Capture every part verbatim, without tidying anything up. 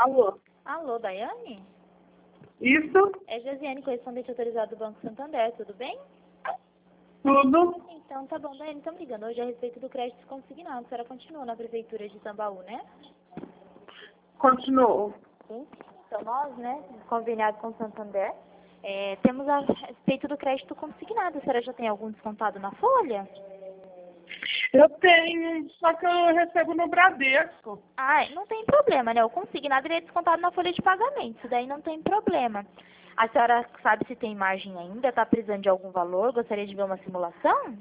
Alô? Alô, Daiane? Isso? É Josiane, correspondente autorizado do Banco Santander, tudo bem? Tudo? Então, tá bom, Daiane, estamos ligando hoje a respeito do crédito consignado. A senhora continua na Prefeitura de Tambaú, né? Continuo. Sim. Então, nós, né, conveniado com o Santander, é, temos a respeito do crédito consignado. A senhora já tem algum descontado na folha? Eu tenho, só que eu recebo no Bradesco. Ah, não tem problema, né? O consignado ele é descontado na folha de pagamento, isso daí não tem problema. A senhora sabe se tem margem ainda? Está precisando de algum valor? Gostaria de ver uma simulação?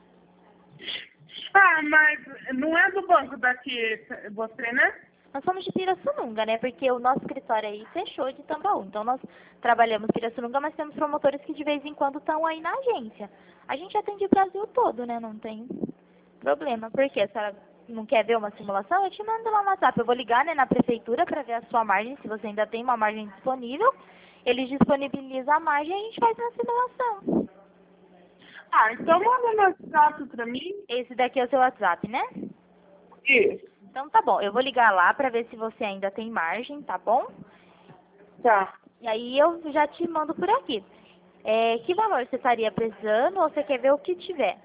Ah, mas não é do banco daqui, você, né? Nós somos de Pirassununga, né? Porque o nosso escritório aí fechou de Tambaú. Então nós trabalhamos em Pirassununga, mas temos promotores que de vez em quando estão aí na agência. A gente atende o Brasil todo, né? Não tem problema. Por quê? A senhora não quer ver uma simulação? Eu te mando lá no WhatsApp. Eu vou ligar, né, na prefeitura para ver a sua margem, se você ainda tem uma margem disponível. Eles disponibilizam a margem e a gente faz uma simulação. Ah, então manda no WhatsApp pra mim. Esse daqui é o seu WhatsApp, né? Isso. Então tá bom. Eu vou ligar lá para ver se você ainda tem margem, tá bom? Tá. E aí eu já te mando por aqui. É, que valor você estaria precisando ou você quer ver o que tiver?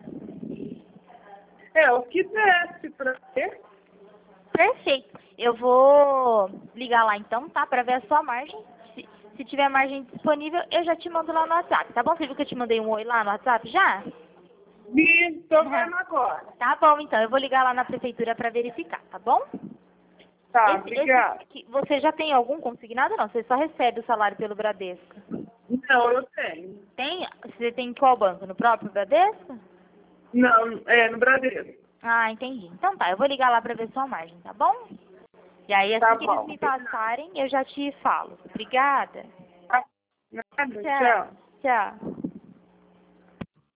É, o que desce pra você. Perfeito. Eu vou ligar lá então, tá? Pra ver a sua margem. Se, se tiver margem disponível, eu já te mando lá no WhatsApp, tá bom? Você viu que eu te mandei um oi lá no WhatsApp já? Vi, tô vendo agora. Tá bom, então. Eu vou ligar lá na prefeitura pra verificar, tá bom? Tá, Esse, esse obrigada. aqui, você já tem algum consignado ou não? Você só recebe o salário pelo Bradesco? Não, eu tenho. Tem? Você tem em qual banco? No próprio Bradesco? Não, é no Bradesco. Ah, entendi. Então tá, eu vou ligar lá pra ver sua margem, tá bom? E aí, assim Tá que eles bom. me passarem, eu já te falo. Obrigada. Tá. Nada, Tchau. tchau. Tchau.